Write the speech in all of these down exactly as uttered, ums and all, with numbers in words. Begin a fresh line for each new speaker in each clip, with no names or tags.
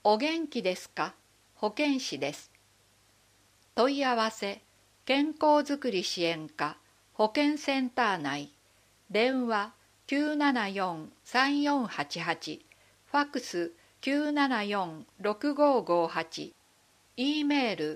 お元気ですか？保健師です。問い合わせ健康づくり支援課保健センター内、電話 きゅうななよんさんよんはちはち、ファックス きゅうななよんろくごごはち、E メール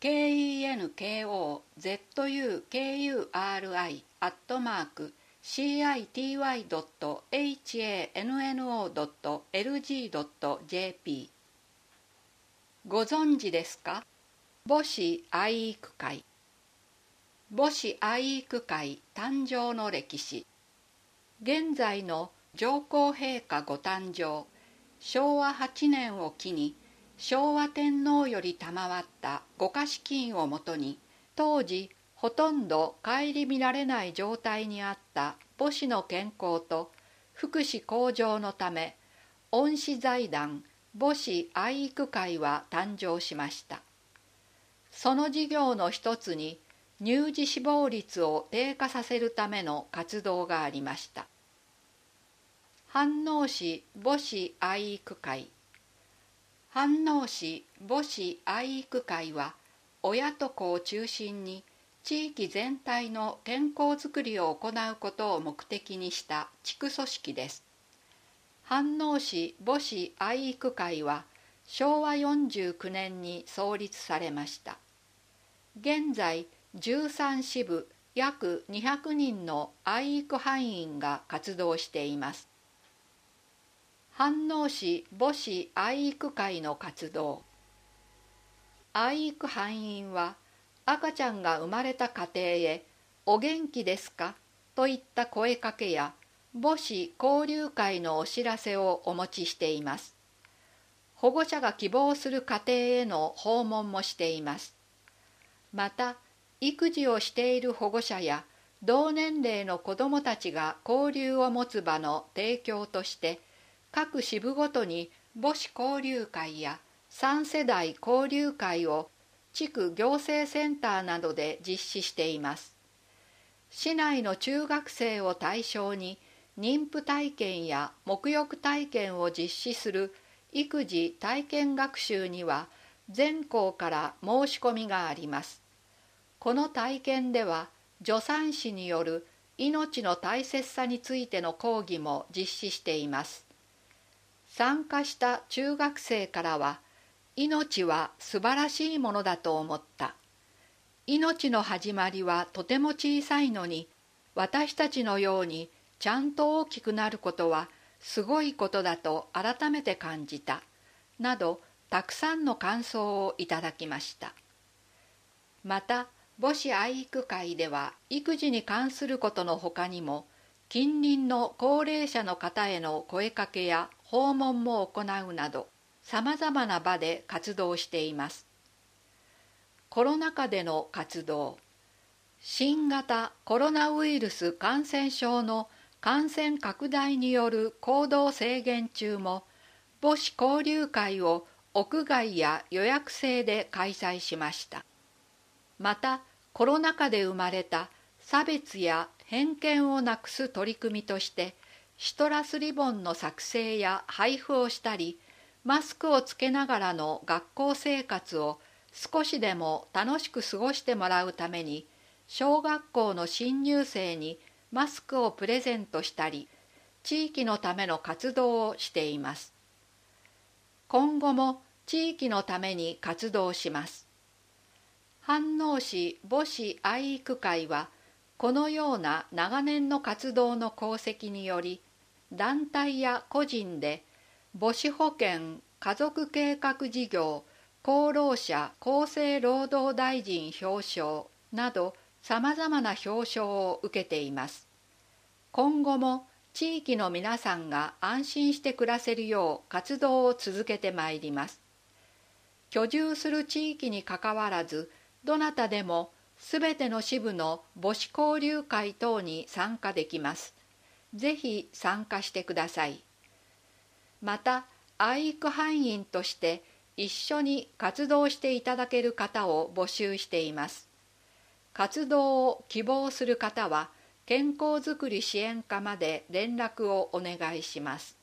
ケンコズクリ アットマーク シーアイティーワイドットハンノードットエルジードットジェーピー。 ご存知ですか？母子愛育会。母子愛育会誕生の歴史。現在の上皇陛下ご誕生、しょうわはちねんを機に昭和天皇より賜ったご加賜金をもとに、当時ほとんど顧みられない状態にあった母子の健康と福祉向上のため、恩賜財団母子愛育会は誕生しました。その事業の一つに、乳児死亡率を低下させるための活動がありました。飯能市母子愛育会。飯能市母子愛育会は、親と子を中心に地域全体の健康づくりを行うことを目的にした地区組織です。飯能市母子愛育会はしょうわよんじゅうきゅうねんに創立されました。現在じゅうさん支部約にひゃくにんの愛育班員が活動しています。飯能市母子愛育会の活動。愛育班員は、赤ちゃんが生まれた家庭へお元気ですかといった声かけや、母子交流会のお知らせをお持ちしています。保護者が希望する家庭への訪問もしています。また、育児をしている保護者や同年齢の子どもたちが交流を持つ場の提供として、各支部ごとに母子交流会やさん世代交流会を地区行政センターなどで実施しています。市内の中学生を対象に妊婦体験や沐浴体験を実施する育児体験学習には全校から申し込みがあります。この体験では助産師による命の大切さについての講義も実施しています。参加した中学生からは、命は素晴らしいものだと思った。命の始まりはとても小さいのに、私たちのようにちゃんと大きくなることはすごいことだと改めて感じた。など、たくさんの感想をいただきました。また、母子愛育会では育児に関することのほかにも、近隣の高齢者の方への声かけや訪問も行うなど、さまざまな場で活動しています。コロナ禍での活動。新型コロナウイルス感染症の感染拡大による行動制限中も、母子交流会を屋外や予約制で開催しました。また、コロナ禍で生まれた差別や偏見をなくす取り組みとして、シトラスリボンの作成や配布をしたり、マスクをつけながらの学校生活を少しでも楽しく過ごしてもらうために、小学校の新入生にマスクをプレゼントしたり、地域のための活動をしています。今後も地域のために活動します。飯能市母子愛育会は、このような長年の活動の功績により、団体や個人で母子保健家族計画事業功労者厚生労働大臣表彰などさまざまな表彰を受けています。今後も地域の皆さんが安心して暮らせるよう活動を続けてまいります。居住する地域にかかわらず、どなたでもすべての支部の母子交流会等に参加できます。ぜひ参加してください。また、愛育班員として一緒に活動していただける方を募集しています。活動を希望する方は、健康づくり支援課まで連絡をお願いします。